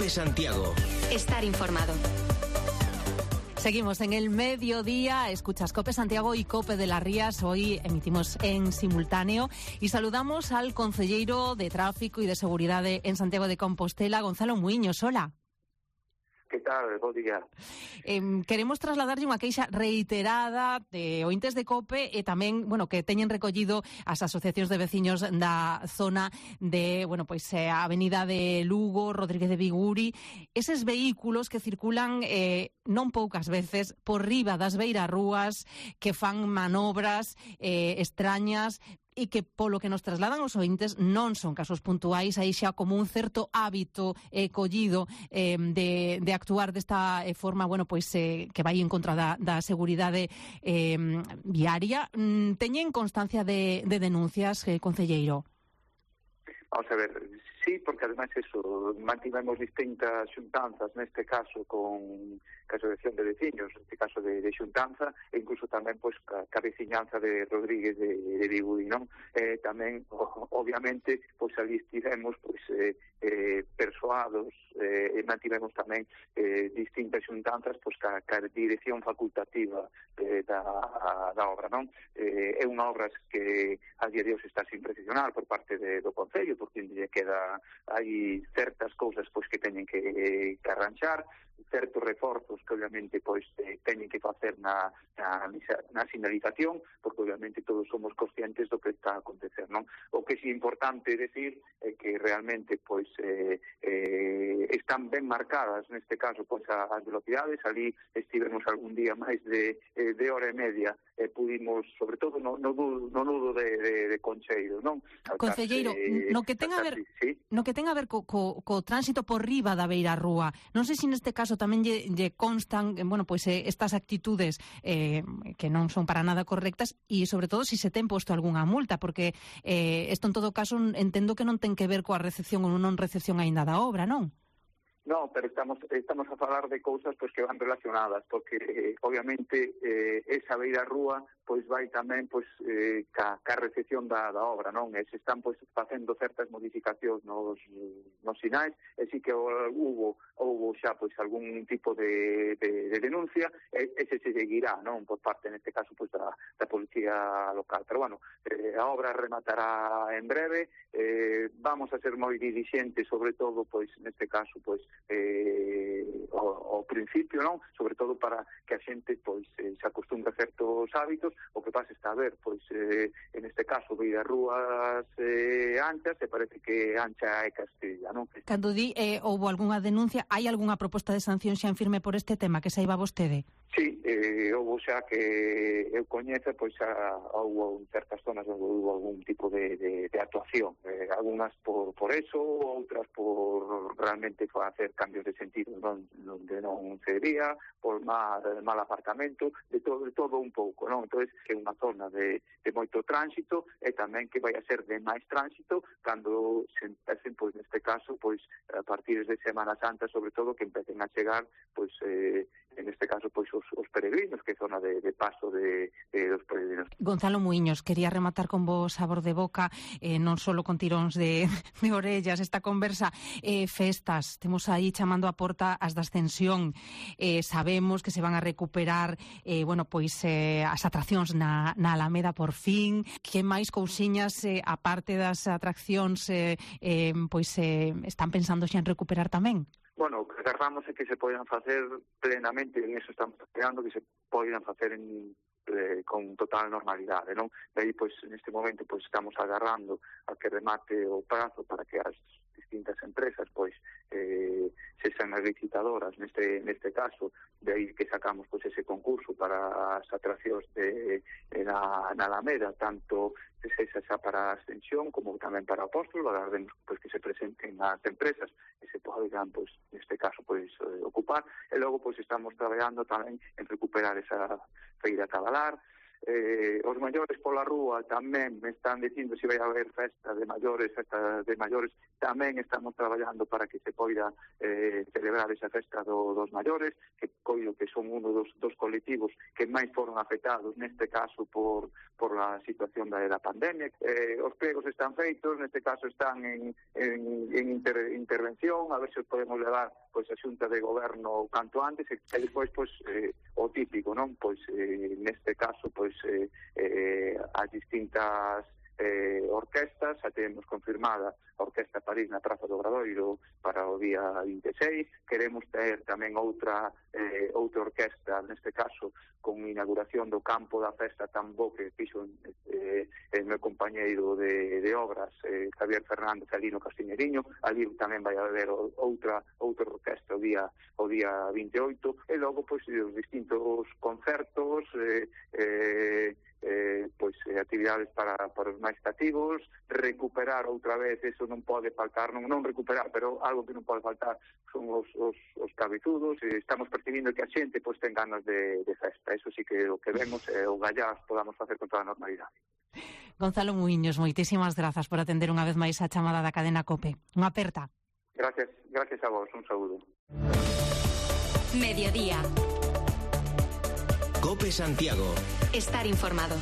COPE Santiago. Estar informado. Seguimos en el mediodía, escuchas COPE Santiago y COPE de las Rías. Hoy emitimos en simultáneo y saludamos al concelleiro de Tráfico y de Seguridad en Santiago de Compostela, Gonzalo Muiños. Hola. Que tal? Bo día. Queremos trasladarlle unha queixa reiterada de ointes de COPE e tamén, bueno, que teñen recollido as asociacións de veciños da zona de, bueno, pois a avenida de Lugo, Rodríguez de Biguri, eses vehículos que circulan non poucas veces por riba das beirarrúas, que fan manobras extrañas, e que polo que nos trasladan os ointes non son casos puntuais, aí xa como un certo hábito collido de actuar desta forma, bueno, pois que vai en contra da seguridade viaria. Teñen constancia de denuncias, concelleiro? Vamos a ver, sí, porque además eso, mantivemos distintas xuntanzas, neste caso con a asociación de veciños, neste caso de xuntanza, e incluso tamén pois ca veciñanza de Rodríguez de Biguri, non? Tamén, obviamente, pois ali estivemos pois persoados e mantivemos tamén distintas xuntanzas pois ca dirección facultativa da obra, non? É unha obra que a día de hoxe está sin precisionar por parte do Concello, porque lle queda hai certas cousas pois que teñen que arranxar, certos reforzos que obviamente pois teñen que facer na sinalización, porque obviamente todos somos conscientes do que está a acontecer, non? O que é importante decir é que realmente pois están ben marcadas neste caso pois as velocidades. Ali estivemos algún día máis de hora e media e pudimos, sobre todo no nudo de Concheiro, non? Concelleiro, no que ten a ver co tránsito por riba da beirarrúa, non sei se neste caso tamén lle constan, bueno, pois estas actitudes que non son para nada correctas, e sobre todo se ten posto algunha multa, porque isto en todo caso entendo que non ten que ver coa recepción ou non recepción aínda da obra, non? No, pero estamos a falar de cousas pois que van relacionadas, porque obviamente esa beirarrúa pois vai tamén pois ca recepción da obra, non? E se están pois facendo certas modificacións nos sinais, e si que houbo xa pois algún tipo de denuncia, e se seguirá, non? Por parte, neste caso, pois da policía local. Pero bueno, a obra rematará en breve, vamos a ser moi dirixentes, sobre todo, pois, neste caso, pois, ao principio, non? Sobre todo para que a xente, pois, se acostumbre a certos hábitos. O que pasa está a ver, pois, en este caso, beirarrúas anchas, e parece que ancha é Castilla, non? Cando di, houbo algunha denuncia, hai algunha proposta de sanción xa en firme por este tema, que saiba vostede? Sí, houbo xa que eu coñece, pois, houbo en certas zonas onde houbo algún tipo de actuación, algunhas por eso, outras por realmente facer cambios de sentido onde non se debía, por mal aparcamento, de todo un pouco, non? Entón, que é unha zona de moito tránsito, e tamén que vai a ser de máis tránsito cando se empecen, pois, neste caso, pois, a partir de Semana Santa, sobre todo, que empecen a chegar, pois, en este caso, pois, os peregrinos, que é zona de paso dos peregrinos. Gonzalo Muiños, quería rematar con vos sabor de boca, non só con tiróns de orellas esta conversa, festas, temos aí chamando a porta as da Ascensión, sabemos que se van a recuperar, bueno, pois, as atraccións na Alameda por fin. Que máis cousiñas, aparte das atraccións, pois, están pensando xa en recuperar tamén? Bueno, o que agarramos é que se poden facer plenamente, en eso estamos esperando, que se poden facer con total normalidade, non? De aí, pois, neste momento, pois, estamos agarrando a que remate o prazo para que as distintas empresas, pois, sexan as licitadoras neste caso, de aí que sacamos, pois, ese concurso para as atraccións na Alameda, tanto sexa xa para a Ascensión como tamén para o Apóstolo. Agardemos, pois, que se presenten as empresas e se poden, pois, neste caso, pois, ocupar, e logo, pois, estamos traballando tamén en recuperar esa feira cabalar, os maiores pola rúa tamén me están dicindo se vai haber festa de maiores, tamén estamos traballando para que se poida celebrar esa festa dos maiores, que coido que son uno dos colectivos que máis foron afectados neste caso por a situación da pandemia. Os pregos están feitos, neste caso están en intervención, a ver se os podemos levar pois a Xunta de Goberno canto antes, e depois pois o típico, non? Pois neste caso pois as distintas orquestas, xa temos confirmada a Orquesta París na Praza do Obradoiro para o día 26, queremos ter tamén outra orquesta, neste caso con inauguración do campo da festa Tambó que fixo o meu compañeiro de obras, Javier Fernández Alino Castiñeriño. Ali tamén vai haber outra orquesta o día 28, e logo pois os distintos concertos, actividades para os máis cativos, recuperar outra vez, eso non pode faltar, non recuperar, pero algo que non pode faltar son os cabezudos, e estamos percibindo que a xente pois ten ganas de festa. Eso sí que o que vemos o gallás podamos facer con toda a normalidade. Gonzalo Muiños, moitísimas grazas por atender unha vez máis a chamada da cadena COPE. Unha aperta. Gracias a vos, un saúdo. Mediodía. COPE Santiago. Estar informado.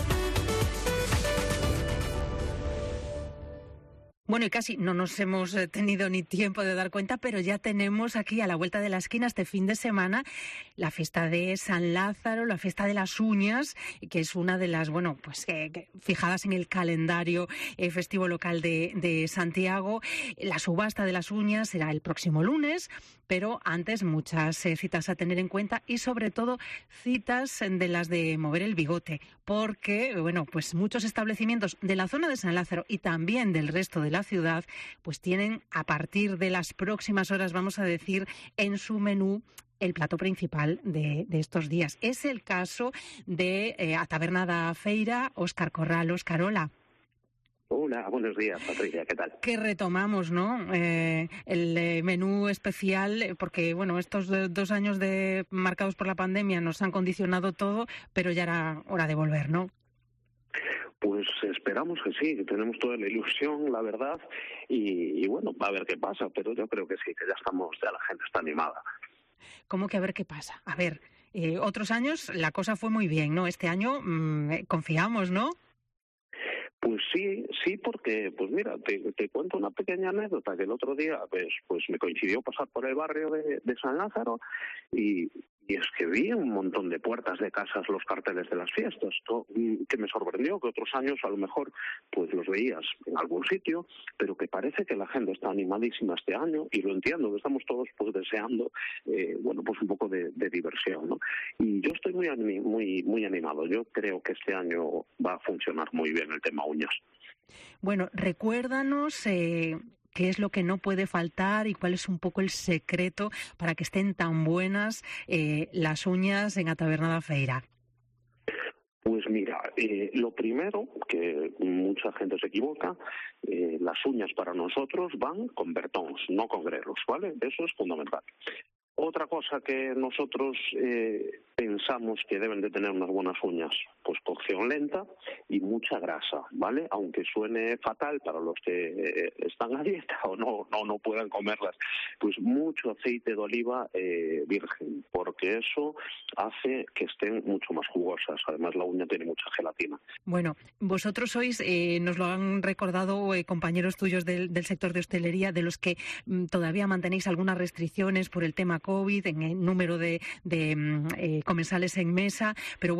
Bueno, y casi no nos hemos tenido ni tiempo de dar cuenta, pero ya tenemos aquí a la vuelta de la esquina este fin de semana la fiesta de San Lázaro, la fiesta de las uñas, que es una de las, fijadas en el calendario festivo local de Santiago. La subasta de las uñas será el próximo lunes, pero antes muchas citas a tener en cuenta, y sobre todo citas de las de mover el bigote, porque muchos establecimientos de la zona de San Lázaro y también del resto de la ciudad pues tienen a partir de las próximas horas, vamos a decir, en su menú el plato principal de estos días. Es el caso de a Taberna da Feira. Óscar Corral. Óscar, hola. Hola, buenos días, Patricia, ¿qué tal? Que retomamos, ¿no? El menú especial, porque estos 2 años marcados por la pandemia nos han condicionado todo, pero ya era hora de volver, ¿no? Pues esperamos que sí, que tenemos toda la ilusión, la verdad, y a ver qué pasa, pero yo creo que sí, que ya la gente está animada. ¿Cómo que a ver qué pasa? A ver, otros años la cosa fue muy bien, ¿no? Este año confiamos, ¿no? Pues sí, porque, pues mira, te cuento una pequeña anécdota, que el otro día pues me coincidió pasar por el barrio de San Lázaro y es que vi un montón de puertas de casas los carteles de las fiestas, que me sorprendió, que otros años a lo mejor pues los veías en algún sitio, pero que parece que la gente está animadísima este año, y lo entiendo, que estamos todos pues deseando pues un poco de diversión, ¿no? Y yo estoy muy animado. Yo creo que este año va a funcionar muy bien el tema uñas. Bueno, recuérdanos qué es lo que no puede faltar y cuál es un poco el secreto para que estén tan buenas las uñas en a Taberna da Feira. Pues mira, lo primero, que mucha gente se equivoca, las uñas para nosotros van con bertóns, no con grelos, ¿vale? Eso es fundamental. Otra cosa que nosotros pensamos que deben de tener unas buenas uñas, pues cocción lenta y mucha grasa, ¿vale? Aunque suene fatal para los que están a dieta o no puedan comerlas, pues mucho aceite de oliva virgen, porque eso hace que estén mucho más jugosas. Además, la uña tiene mucha gelatina. Bueno, vosotros sois, nos lo han recordado compañeros tuyos del sector de hostelería, de los que todavía mantenéis algunas restricciones por el tema COVID, en el número de comensales en mesa, pero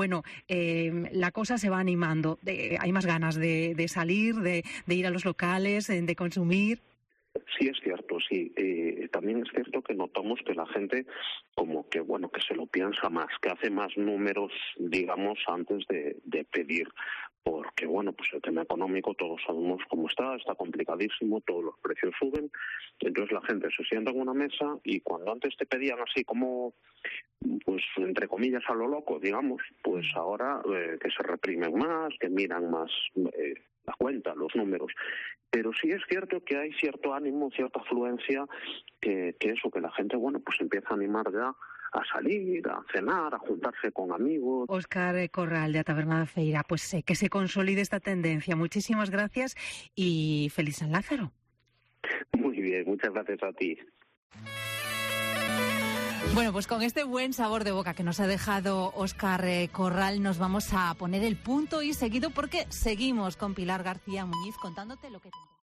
la cosa se va animando, hay más ganas de salir, de ir a los locales, de consumir. Sí, es cierto, sí. También es cierto que notamos que la gente como que se lo piensa más, que hace más números, digamos, antes de pedir, porque pues el tema económico todos sabemos cómo está complicadísimo, todos los precios suben, entonces la gente se sienta en una mesa y cuando antes te pedían así como, pues entre comillas a lo loco, digamos, pues ahora que se reprimen más, que miran más la cuenta, los números. Pero sí es cierto que hay cierto ánimo, cierta afluencia, que la gente, pues empieza a animar ya salir, a cenar, a juntarse con amigos. Óscar Corral, de A Taberna da Feira, pues que se consolide esta tendencia. Muchísimas gracias y feliz San Lázaro. Muy bien, muchas gracias a ti. Bueno, pues con este buen sabor de boca que nos ha dejado Óscar Corral, nos vamos a poner el punto y seguido porque seguimos con Pilar García Muñiz contándote lo que te